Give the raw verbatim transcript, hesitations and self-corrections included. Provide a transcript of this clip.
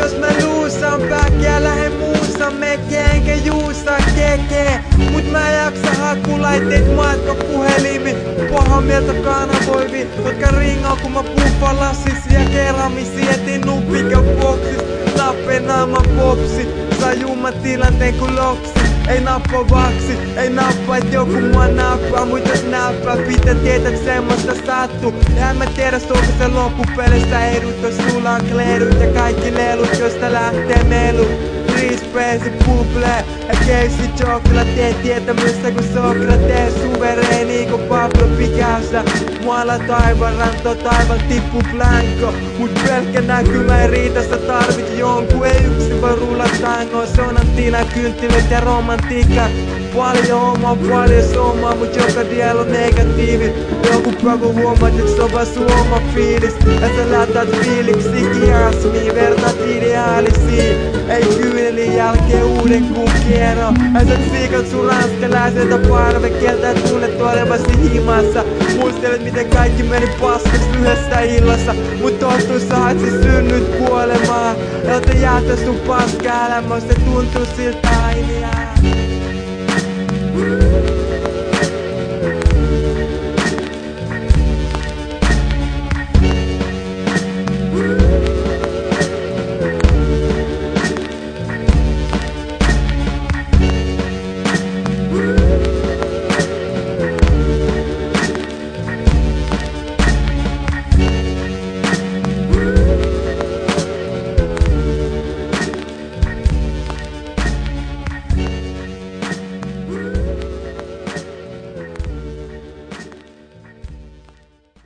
jos mä luusan päkkiä lähen muussa mekke enkä juusa keke. Mut mä en jaksa hakulaitteet matkapuhelimi. Paha mieltä kanavoivi, jotka ringoo kun mä puffan lassisi ja keramisi etin nuppika boksis. Tappeen naaman popsi, saa jumman tilanteen kun loksi. Ei nappa vaksi, ei nappa et joku mua nappaa. Mut jos nappaa, pitää tietää semmoista sattuu. Ja en mä tiedä suuko se loppupeleistä edut. Jos sulla on kleedut ja kaikki lelut, josta lähtee melu. Riispeesi buble ja keissi chocolate. Tietämystä kun Sokrates, suvereeni kun Pablo Picasso. Mualla taivaan ranto, taivaan tippu blanco. Mut pelkkä näkymä ei riitä, sä tarvit jonkun. Ei yksi voi rullaa tangoa, sonantina, kynttilöt ja romantiikka. Paljon omaa, paljon somaa, mut joka diel on negatiivi. Joku päivä huomaat, et se on vaan sun oma fiilis. Ja sä lätät fiiliksi kiasmiin, vertaat ideaalisiin. Ei kyynelin jälkeen uuden kuun kierro. Ja sä tsiikat sun ranskalaiselta parvekieltä ja tunnet olevasi himassa. Muistelet miten kaikki meni paskaks lyhyessä illassa. Mut totuus saat siis synnyt kuolemaan. Jotta jätä sun paska elämä, se tuntuu siltä aina.